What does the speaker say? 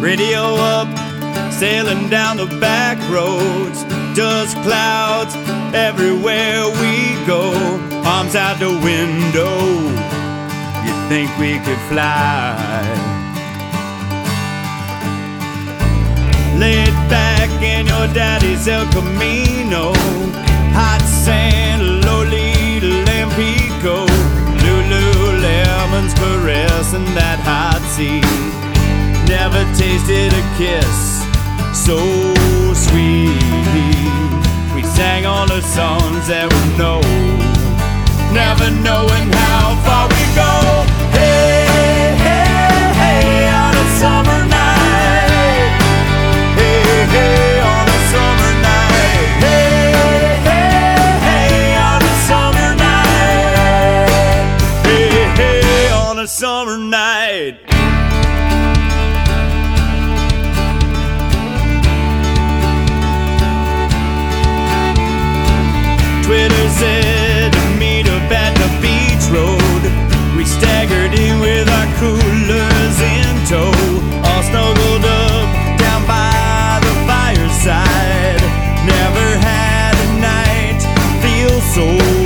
Radio up, sailing down the back roads. Dust clouds everywhere we go. Arms out the window, you think we could fly. Laid back in your daddy's El Camino. Hot sand, Lolita, Lampico. Lululemon's caressing that hot sea. Never tasted a kiss so sweet. We sang all the songs that we know, never knowing how far we go. Hey, hey, hey, on a summer night. Hey, hey, on a summer night. Hey, hey, hey, on a summer night. Hey, hey, on a summer night. Twitter said to meet up at the beach road. We staggered in with our coolers in tow, all snuggled up down by the fireside. Never had a night feel so